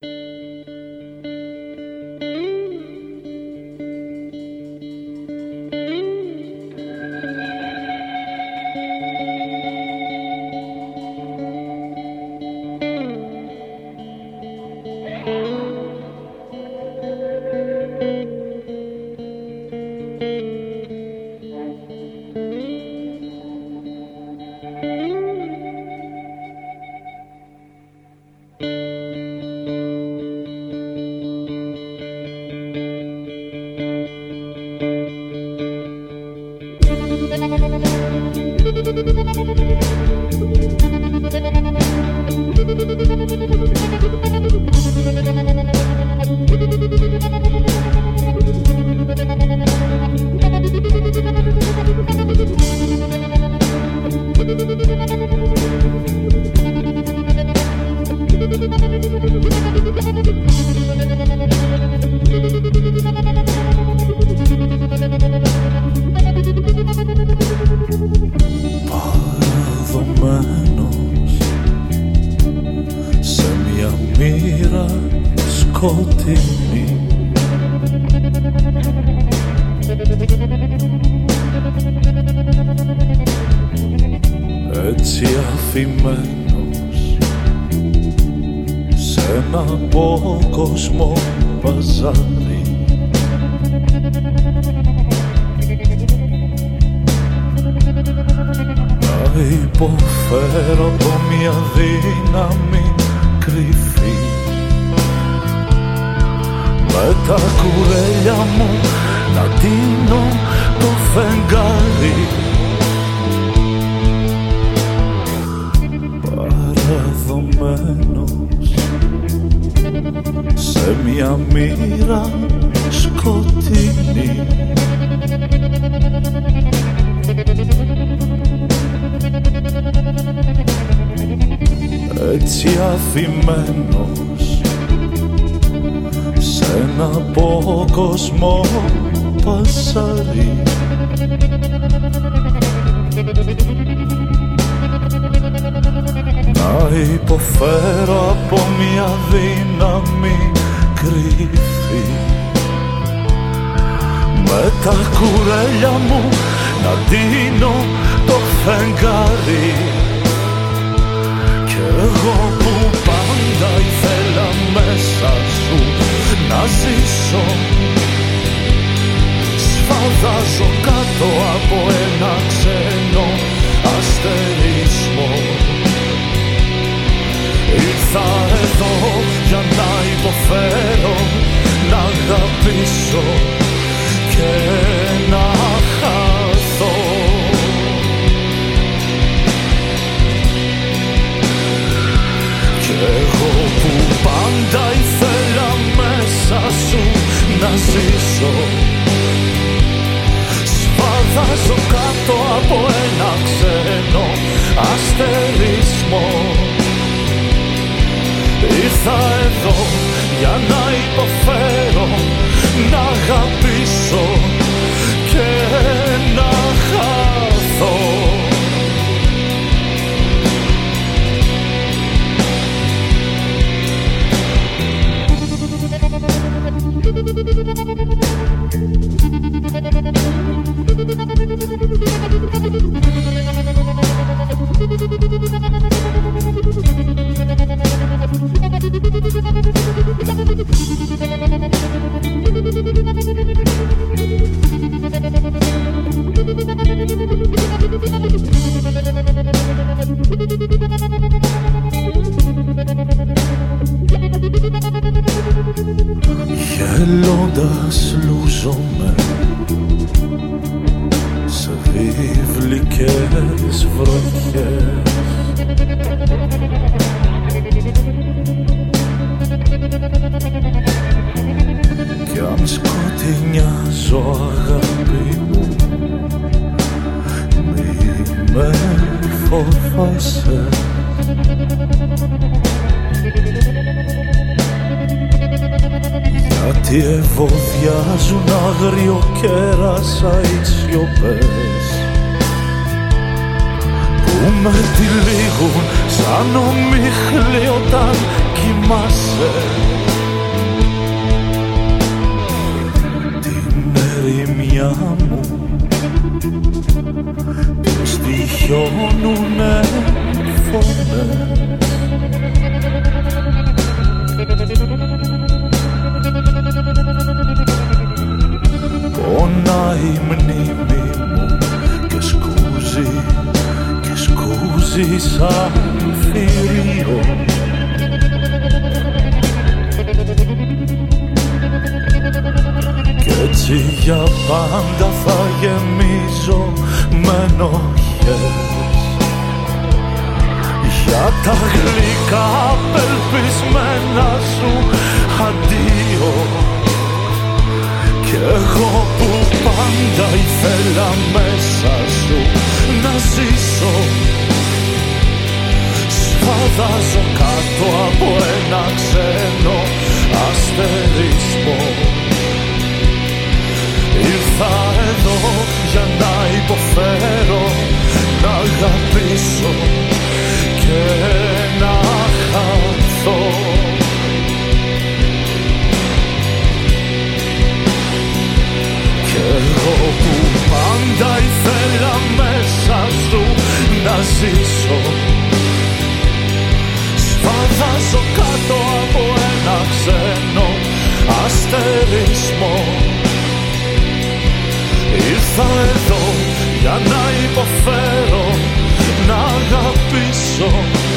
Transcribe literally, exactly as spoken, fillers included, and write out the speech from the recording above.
Παραδομένος σε μια μοίρα σκοτεινή, έτσι αφημένος σε ένα απόκοσμο παζάρι, να υποφέρω από μια δύναμη κρυφή, με τα κουρέλια μου να τίνω το φεγγάρι. Παραδομένος σε μια μοίρα σκοτεινή, έτσι αφημένος σε ένα απόκοσμο πασάρι, να υποφέρω από μια δύναμη κρυφή, με τα κουρέλια μου να ντύνω το φεγγάρι. Κι εγώ που πάντα ήθελα μέσα σου να ζήσω, σφαδάζω κάτω από ένα ξένο αστερισμό. Ήρθα εδώ για να υποφέρω, να αγαπήσω και να χαθώ. Κι εγώ που πάντα ήθελα μέσα σου να ζήσω, σφαδάζω κάτω από ένα ξένο αστερισμό. Ήρθα εδώ για να υποφέρω, να αγαπήσω και να χαθώ. Γελώντας λούζομαι σε βιβλικές βροχές, κι αν σκοτεινιάζω αγάπη μου, μη με φοβάσαι. Γιατί ευωδιάζουν άγριο κέρασα οι σιωπές που με τυλίγουν σαν ομίχλη όταν κοιμάσαι. λιώνουνε φωνές. Πονάει η μνήμη μου και σκούζει, και σκούζει σαν θηρίο. Κι έτσι για πάντα θα γεμίζω με ενοχές για τα γλυκά απελπισμένα σου αντίο. Κι εγώ που πάντα ήθελα μέσα σου να ζήσω, σφαδάζω κάτω από ένα ξένο αστερισμό. Ήρθα εδώ για να υποφέρω, να αγαπήσω και να χαθώ. Κι εγώ που πάντα ήθελα μέσα σου να ζήσω, σφαδάζω κάτω από ένα ξένο αστερισμό. Ήρθα εδώ για να υποφέρω, να αγαπήσω